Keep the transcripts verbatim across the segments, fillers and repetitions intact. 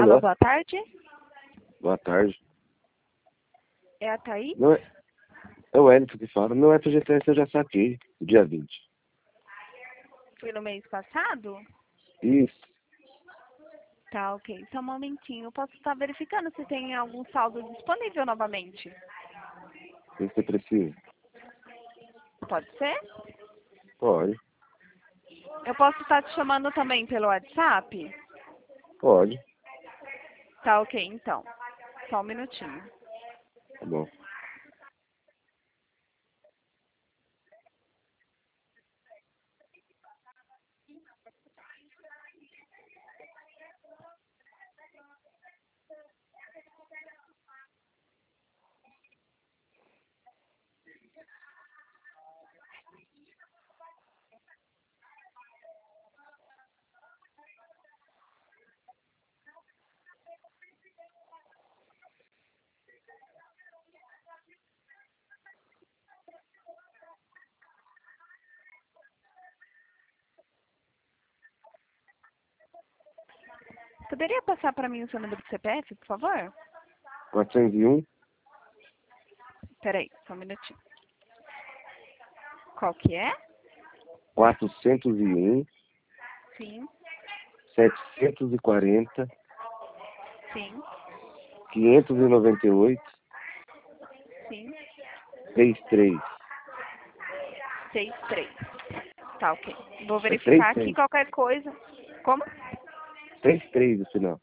Alô, Alô? boa tarde. Boa tarde. É a Thaí? Não é, é o Wellington que fala. Meu F G T S eu já saquei, dia vinte. Foi no mês passado? Isso. Tá, ok. Só um momentinho. Eu posso estar verificando se tem algum saldo disponível novamente. O que você precisa? Pode ser? Pode. Eu posso estar te chamando também pelo WhatsApp? Pode. Tá, ok, então. Só um minutinho. Tá bom. Poderia passar para mim o seu número de C P F, por favor? quatrocentos e um, Peraí, só um minutinho. Qual que é? quatrocentos e um, Sim, setecentos e quarenta, sim, quinhentos e noventa e oito, sim. trinta e três. Seis três. Tá, ok. Vou É verificar três aqui três. qualquer coisa. Como? trinta e três no final.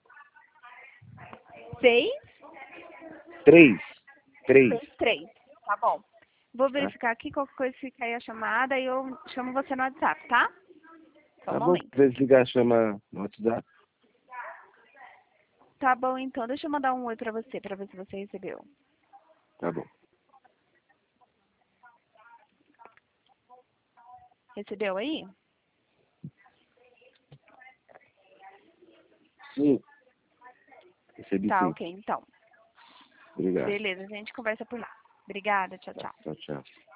Seis três. três. seis três. Tá bom. Vou Tá? verificar aqui qualquer coisa, fica aí a chamada e eu chamo você no WhatsApp, tá? Só um Tá bom. momento. Se desligar, chama no WhatsApp. Tá bom, então. Deixa eu mandar um oi pra você, pra ver se você recebeu. Tá bom. Recebeu aí? Sim. Recebi Tá, sim. ok, então. Obrigado. Beleza, a gente conversa por lá. Obrigada, tchau, Tá. tchau. Tchau, tchau.